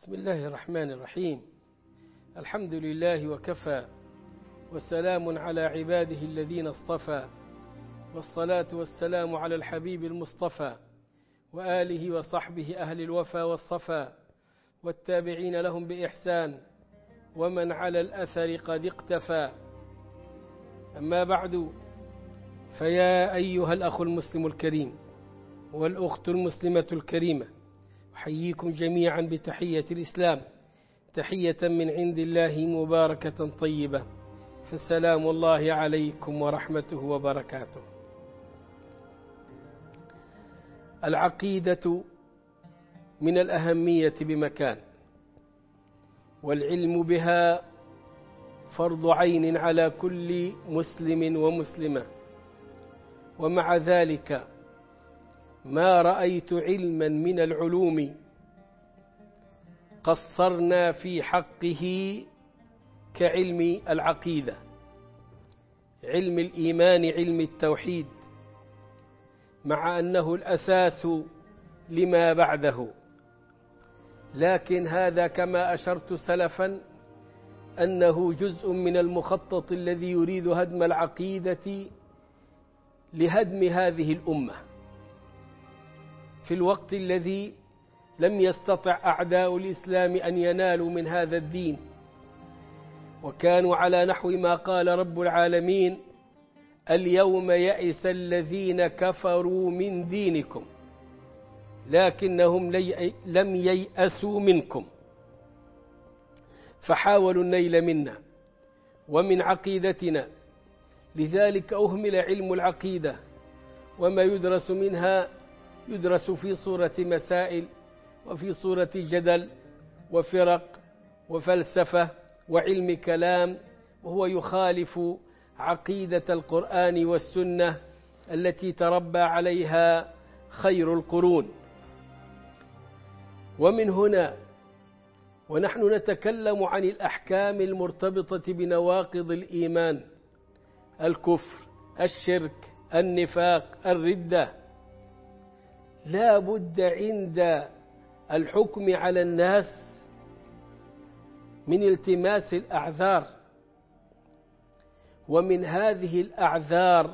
بسم الله الرحمن الرحيم. الحمد لله وكفى، وسلام على عباده الذين اصطفى، والصلاة والسلام على الحبيب المصطفى وآله وصحبه أهل الوفا والصفا، والتابعين لهم بإحسان، ومن على الأثر قد اقتفى. أما بعد، فيا أيها الأخ المسلم الكريم والأخت المسلمة الكريمة، أحييكم جميعا بتحية الإسلام، تحية من عند الله مباركة طيبة، فالسلام الله عليكم ورحمته وبركاته. العقيدة من الأهمية بمكان، والعلم بها فرض عين على كل مسلم ومسلمة، ومع ذلك ما رأيت علما من العلوم قصرنا في حقه كعلم العقيدة، علم الإيمان، علم التوحيد، مع أنه الأساس لما بعده. لكن هذا كما أشرت سلفا أنه جزء من المخطط الذي يريد هدم العقيدة لهدم هذه الأمة، في الوقت الذي لم يستطع أعداء الإسلام أن ينالوا من هذا الدين، وكانوا على نحو ما قال رب العالمين: اليوم يئس الذين كفروا من دينكم لكنهم لم ييأسوا منكم، فحاولوا النيل منا ومن عقيدتنا. لذلك أهمل علم العقيدة، وما يدرس منها يدرس في صورة مسائل، وفي صورة جدل وفرق وفلسفة وعلم كلام، وهو يخالف عقيدة القرآن والسنة التي تربى عليها خير القرون. ومن هنا ونحن نتكلم عن الأحكام المرتبطة بنواقض الإيمان: الكفر، الشرك، النفاق، الردة، لا بد عند الحكم على الناس من التماس الأعذار، ومن هذه الأعذار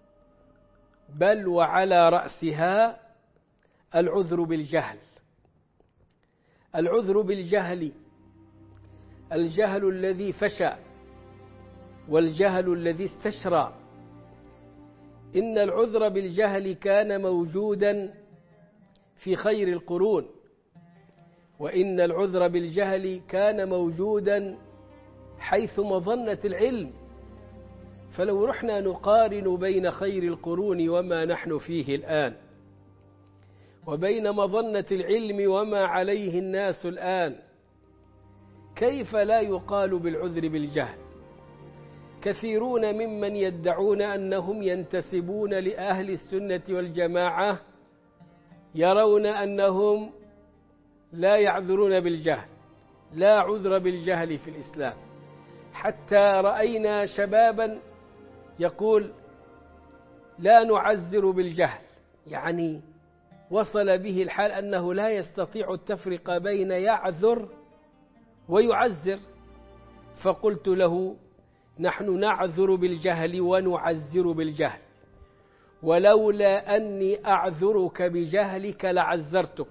بل وعلى رأسها العذر بالجهل. العذر بالجهل، الجهل الذي فشى والجهل الذي استشرى. إن العذر بالجهل كان موجودا في خير القرون، وإن العذر بالجهل كان موجودا حيث مظنة العلم. فلو رحنا نقارن بين خير القرون وما نحن فيه الآن، وبين مظنة العلم وما عليه الناس الآن، كيف لا يقال بالعذر بالجهل؟ كثيرون ممن يدعون أنهم ينتسبون لأهل السنة والجماعة يرون أنهم لا يعذرون بالجهل، لا عذر بالجهل في الإسلام. حتى رأينا شبابا يقول: لا نعذر بالجهل، يعني وصل به الحال أنه لا يستطيع التفرقة بين يعذر ويعذر. فقلت له: نحن نعذر بالجهل ونعذر بالجهل، ولولا أني أعذرك بجهلك لعذرتك.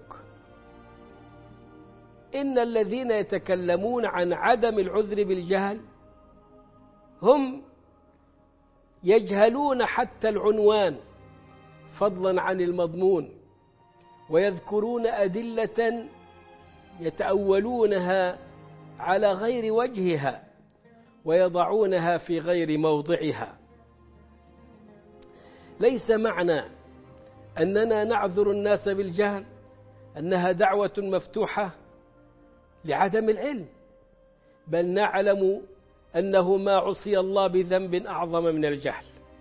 إن الذين يتكلمون عن عدم العذر بالجهل هم يجهلون حتى العنوان فضلا عن المضمون، ويذكرون أدلة يتأولونها على غير وجهها ويضعونها في غير موضعها. ليس معنى أننا نعذر الناس بالجهل أنها دعوة مفتوحة لعدم العلم، بل نعلم أنه ما عصي الله بذنب أعظم من الجهل،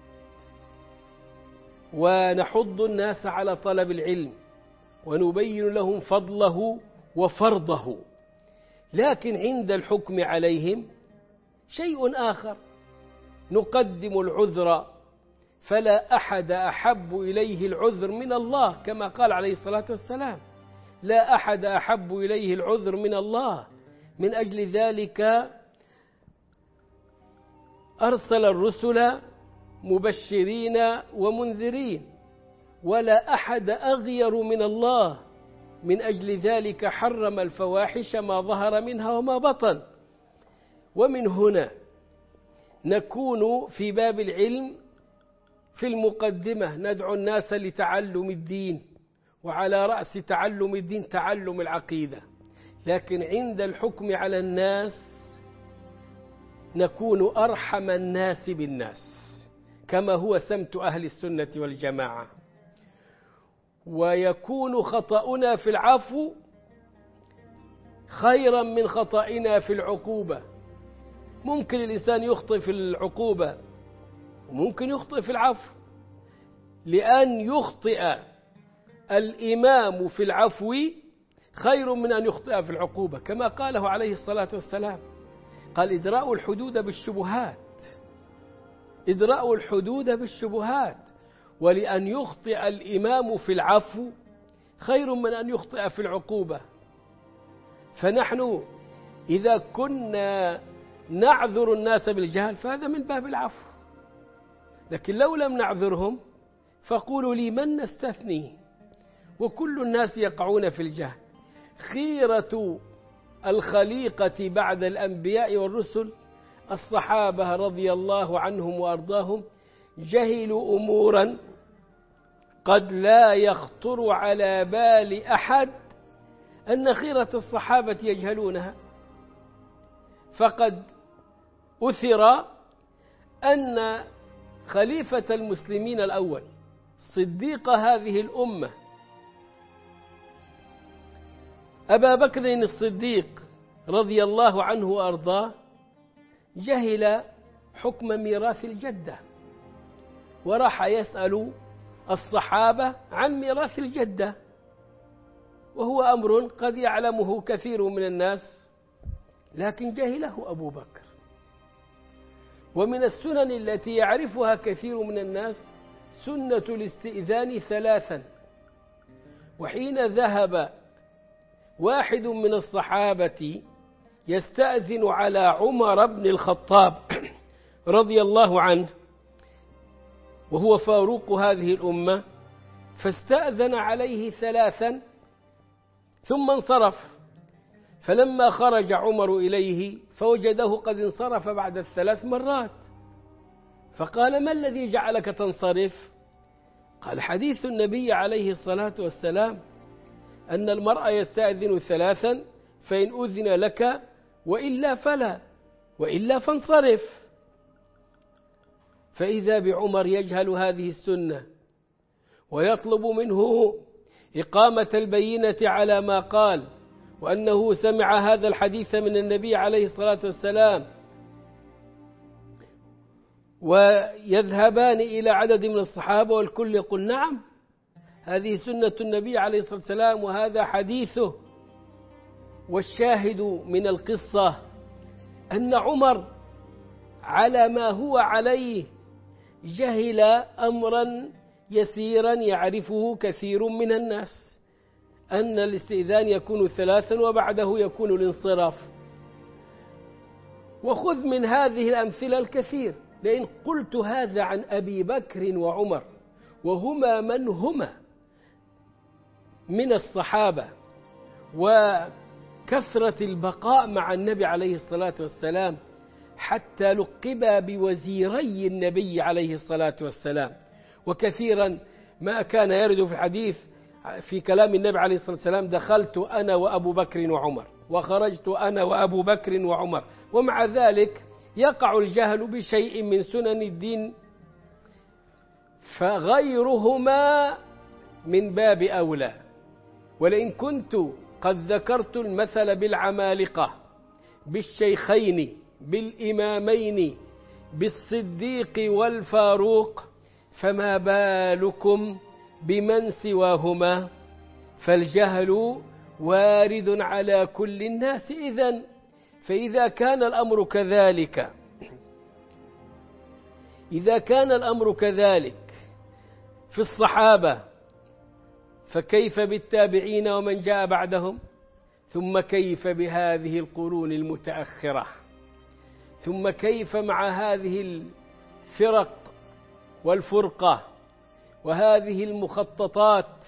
ونحض الناس على طلب العلم ونبين لهم فضله وفرضه. لكن عند الحكم عليهم شيء آخر، نقدم العذر، فلا أحد أحب إليه العذر من الله، كما قال عليه الصلاة والسلام: لا أحد أحب إليه العذر من الله. من أجل ذلك أرسل الرسل مبشرين ومنذرين، ولا أحد أغير من الله. من أجل ذلك حرم الفواحش ما ظهر منها وما بطن. ومن هنا نكون في باب العلم في المقدمة ندعو الناس لتعلم الدين، وعلى رأس تعلم الدين تعلم العقيدة، لكن عند الحكم على الناس نكون أرحم الناس بالناس كما هو سمت أهل السنة والجماعة. ويكون خطأنا في العفو خيرا من خطأنا في العقوبة. ممكن الإنسان يخطئ في العقوبة وممكن يخطئ في العفو، لأن يخطئ الإمام في العفو خير من أن يخطئ في العقوبة، كما قاله عليه الصلاة والسلام، قال إدراء الحدود بالشبهات، إدراء الحدود بالشبهات. ولأن يخطئ الإمام في العفو خير من أن يخطئ في العقوبة. فنحن إذا كنا نعذر الناس بالجهل فهذا من باب العفو، لكن لو لم نعذرهم فقولوا لي من نستثني، وكل الناس يقعون في الجهل. خيرة الخليقة بعد الأنبياء والرسل الصحابة رضي الله عنهم وأرضاهم، جهلوا أمورا قد لا يخطر على بال أحد أن خيرة الصحابة يجهلونها. فقد أثر أن خليفة المسلمين الأول صديق هذه الأمة أبا بكر الصديق رضي الله عنه وأرضاه جهل حكم ميراث الجدة، وراح يسأل الصحابة عن ميراث الجدة، وهو أمر قد يعلمه كثير من الناس لكن جهله أبو بكر. ومن السنن التي يعرفها كثير من الناس سنة الاستئذان ثلاثا. وحين ذهب واحد من الصحابة يستأذن على عمر بن الخطاب رضي الله عنه وهو فاروق هذه الأمة، فاستأذن عليه ثلاثا ثم انصرف، فلما خرج عمر إليه فوجده قد انصرف بعد الثلاث مرات، فقال: ما الذي جعلك تنصرف؟ قال: حديث النبي عليه الصلاة والسلام أن المرء يستأذن ثلاثا، فإن أذن لك وإلا فلا، وإلا فانصرف. فإذا بعمر يجهل هذه السنة ويطلب منه إقامة البينة على ما قال، وأنه سمع هذا الحديث من النبي عليه الصلاة والسلام، ويذهبان إلى عدد من الصحابة والكل يقول: نعم، هذه سنة النبي عليه الصلاة والسلام وهذا حديثه. والشاهد من القصة أن عمر على ما هو عليه جهل أمرا يسيرا يعرفه كثير من الناس، أن الاستئذان يكون ثلاثا وبعده يكون الانصراف. وخذ من هذه الأمثلة الكثير، لأن قلت هذا عن أبي بكر وعمر وهما من هما من الصحابة، وكثرة البقاء مع النبي عليه الصلاة والسلام حتى لقبا بوزيري النبي عليه الصلاة والسلام. وكثيرا ما كان يرد في الحديث في كلام النبي عليه الصلاة والسلام: دخلت أنا وأبو بكر وعمر، وخرجت أنا وأبو بكر وعمر. ومع ذلك يقع الجهل بشيء من سنن الدين، فغيرهما من باب أولى. ولئن كنت قد ذكرت المثل بالعمالقة، بالشيخين، بالإمامين، بالصديق والفاروق، فما بالكم بمن سواهما؟ فالجهل وارد على كل الناس إذن. فإذا كان الأمر كذلك، إذا كان الأمر كذلك في الصحابة فكيف بالتابعين ومن جاء بعدهم؟ ثم كيف بهذه القرون المتأخرة؟ ثم كيف مع هذه الفرق والفرقة وهذه المخططات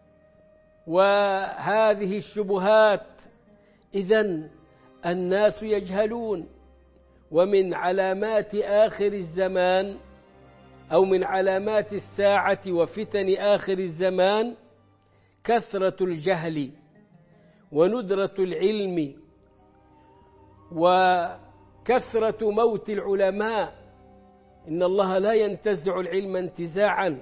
وهذه الشبهات؟ إذن الناس يجهلون. ومن علامات آخر الزمان أو من علامات الساعة وفتن آخر الزمان كثرة الجهل وندرة العلم وكثرة موت العلماء. إن الله لا ينتزع العلم انتزاعا،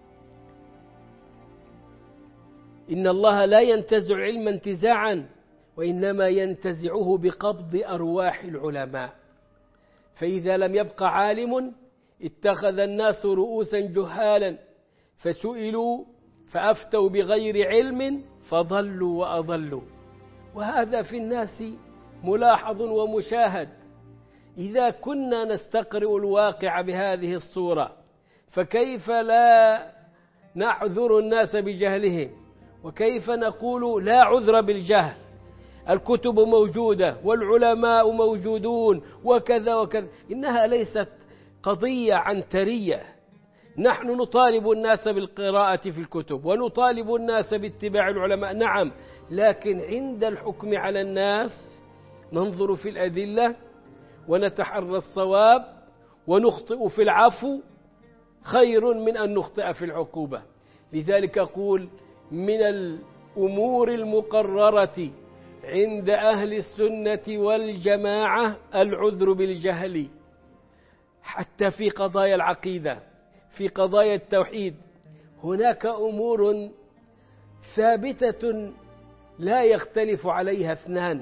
إن الله لا ينتزع العلم انتزاعا، وإنما ينتزعه بقبض أرواح العلماء. فإذا لم يبق عالم اتخذ الناس رؤوسا جهالا فسئلوا فأفتوا بغير علم فضلوا وأضلوا. وهذا في الناس ملاحظ ومشاهد. إذا كنا نستقرئ الواقع بهذه الصورة فكيف لا نعذر الناس بجهلهم؟ وكيف نقول لا عذر بالجهل؟ الكتب موجودة والعلماء موجودون وكذا وكذا. إنها ليست قضية عنترية. نحن نطالب الناس بالقراءة في الكتب ونطالب الناس باتباع العلماء، نعم، لكن عند الحكم على الناس ننظر في الأدلة ونتحرى الصواب ونخطئ في العفو خير من أن نخطئ في العقوبة. لذلك أقول من الأمور المقررة عند أهل السنة والجماعة العذر بالجهل، حتى في قضايا العقيدة، في قضايا التوحيد هناك أمور ثابتة لا يختلف عليها اثنان،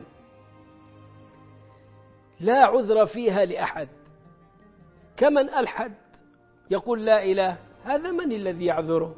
لا عذر فيها لأحد. كمن ألحد يقول لا إله، هذا من الذي يعذره؟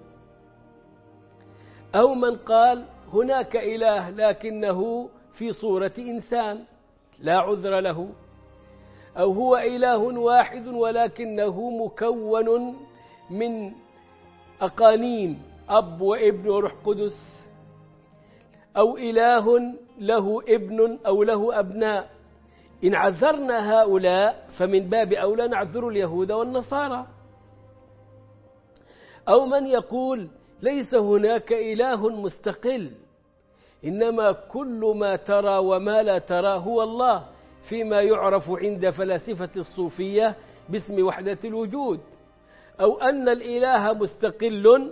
أو من قال هناك إله لكنه في صورة إنسان، لا عذر له. أو هو إله واحد ولكنه مكون من أقانيم، أب وابن وروح قدس. أو إله له ابن أو له أبناء. إن عذرنا هؤلاء فمن باب أولى نعذر اليهود والنصارى. أو من يقول ليس هناك إله مستقل، إنما كل ما ترى وما لا ترى هو الله، فيما يعرف عند فلاسفة الصوفية باسم وحدة الوجود. أو أن الإله مستقل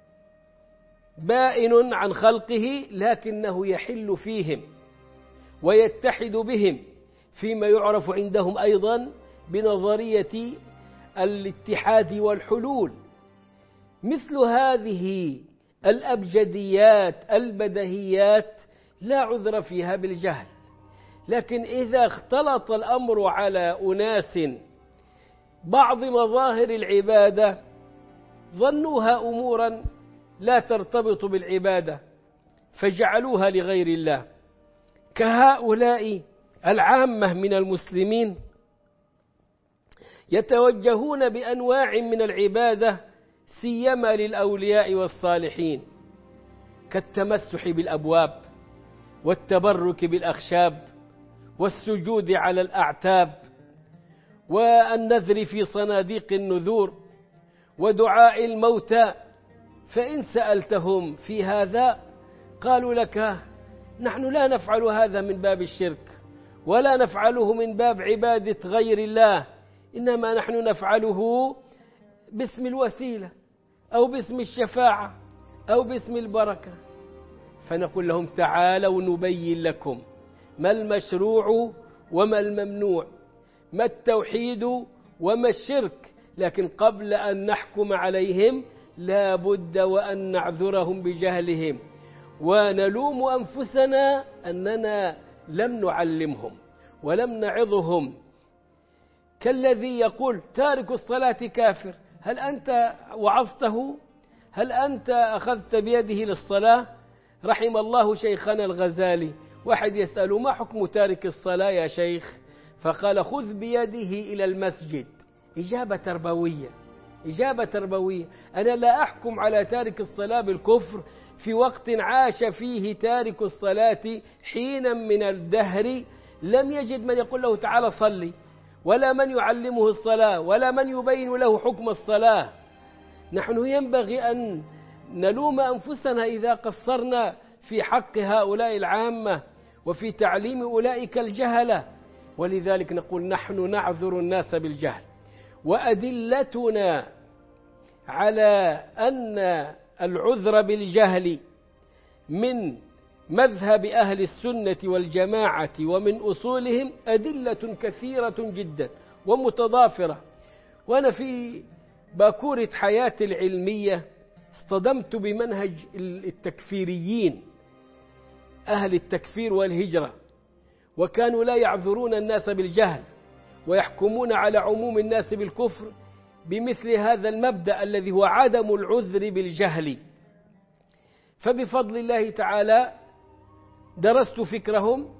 بائن عن خلقه لكنه يحل فيهم ويتحد بهم، فيما يعرف عندهم أيضا بنظرية الاتحاد والحلول. مثل هذه الأبجديات البدهيات لا عذر فيها بالجهل. لكن إذا اختلط الأمر على أناس بعض مظاهر العبادة ظنوها أمورا لا ترتبط بالعبادة فجعلوها لغير الله، كهؤلاء العامة من المسلمين يتوجهون بأنواع من العبادة سيما للأولياء والصالحين، كالتمسح بالأبواب والتبرك بالأخشاب والسجود على الأعتاب والنذر في صناديق النذور ودعاء الموتى. فإن سألتهم في هذا قالوا لك نحن لا نفعل هذا من باب الشرك ولا نفعله من باب عبادة غير الله، إنما نحن نفعله باسم الوسيلة أو باسم الشفاعة أو باسم البركة. فنقول لهم تعالوا نبين لكم ما المشروع وما الممنوع، ما التوحيد وما الشرك. لكن قبل أن نحكم عليهم لا بد وأن نعذرهم بجهلهم ونلوم أنفسنا أننا لم نعلمهم ولم نعظهم. كالذي يقول تارك الصلاة كافر، هل أنت وعظته؟ هل أنت أخذت بيده للصلاة؟ رحم الله شيخنا الغزالي، واحد يسأله ما حكم تارك الصلاة يا شيخ؟ فقال خذ بيده إلى المسجد. إجابة تربوية، إجابة تربوية. أنا لا أحكم على تارك الصلاة بالكفر في وقت عاش فيه تارك الصلاة حينا من الدهر لم يجد من يقول له تعالى صلي، ولا من يعلمه الصلاة، ولا من يبين له حكم الصلاة. نحن ينبغي أن نلوم أنفسنا إذا قصرنا في حق هؤلاء العامة وفي تعليم أولئك الجهلة. ولذلك نقول نحن نعذر الناس بالجهل، وأدلتنا على أن العذر بالجهل من مذهب أهل السنة والجماعة ومن أصولهم أدلة كثيرة جدا ومتضافرة. وأنا في باكورة حياتي العلمية اصطدمت بمنهج التكفيريين أهل التكفير والهجرة، وكانوا لا يعذرون الناس بالجهل ويحكمون على عموم الناس بالكفر بمثل هذا المبدأ الذي هو عدم العذر بالجهل. فبفضل الله تعالى درست فكرهم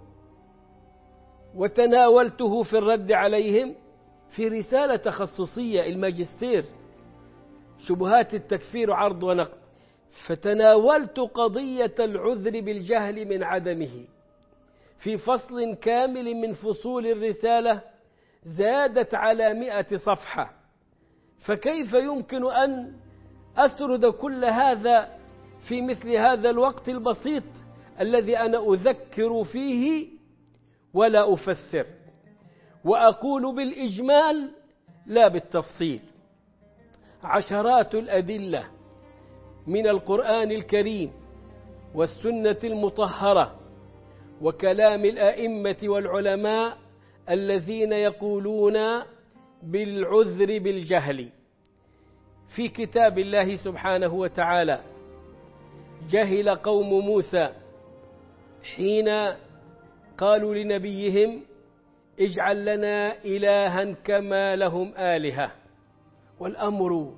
وتناولته في الرد عليهم في رسالة تخصصية الماجستير شبهات التكفير عرض ونقد، فتناولت قضية العذر بالجهل من عدمه في فصل كامل من فصول الرسالة زادت على 100 صفحة. فكيف يمكن أن أسرد كل هذا في مثل هذا الوقت البسيط الذي أنا أذكر فيه ولا أفسر، وأقول بالإجمال لا بالتفصيل. عشرات الأدلة من القرآن الكريم والسنة المطهرة وكلام الأئمة والعلماء الذين يقولون بالعذر بالجهل. في كتاب الله سبحانه وتعالى جهل قوم موسى حين قالوا لنبيهم اجعل لنا إلها كما لهم آلهة، والأمر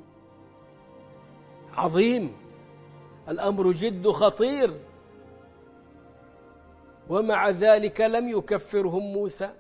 عظيم، الأمر جد خطير، ومع ذلك لم يكفرهم موسى.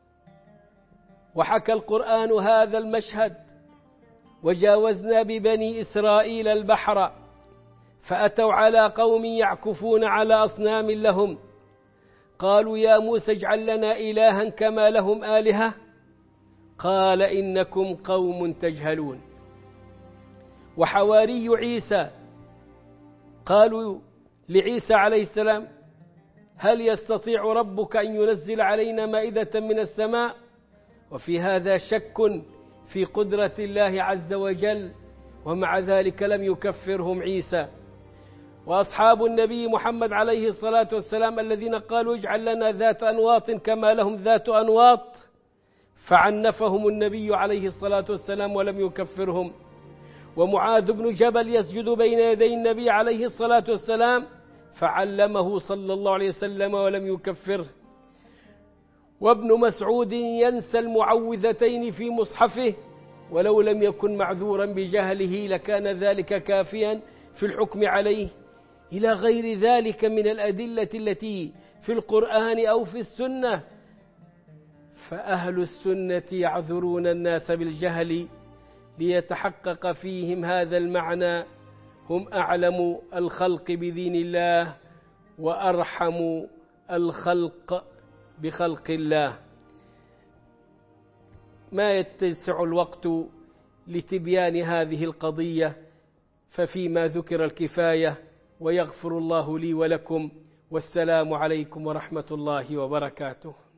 وحكى القرآن هذا المشهد: وجاوزنا ببني إسرائيل البحر فأتوا على قوم يعكفون على أصنام لهم قالوا يا موسى اجعل لنا إلها كما لهم آلهة قال إنكم قوم تجهلون. وحواري عيسى قالوا لعيسى عليه السلام هل يستطيع ربك أن ينزل علينا مائدة من السماء؟ وفي هذا شك في قدرة الله عز وجل، ومع ذلك لم يكفرهم عيسى. وأصحاب النبي محمد عليه الصلاة والسلام الذين قالوا اجعل لنا ذات أنواط كما لهم ذات أنواط فعنفهم النبي عليه الصلاة والسلام ولم يكفرهم. ومعاذ بن جبل يسجد بين يدي النبي عليه الصلاة والسلام فعلمه صلى الله عليه وسلم ولم يكفره. وابن مسعود ينسى المعوذتين في مصحفه ولو لم يكن معذورا بجهله لكان ذلك كافيا في الحكم عليه، إلى غير ذلك من الأدلة التي في القرآن أو في السنة. فأهل السنة يعذرون الناس بالجهل ليتحقق فيهم هذا المعنى، هم أعلم الخلق بدين الله وأرحم الخلق بخلق الله. ما يتسع الوقت لتبيان هذه القضية، ففيما ذكر الكفاية، ويغفر الله لي ولكم، والسلام عليكم ورحمة الله وبركاته.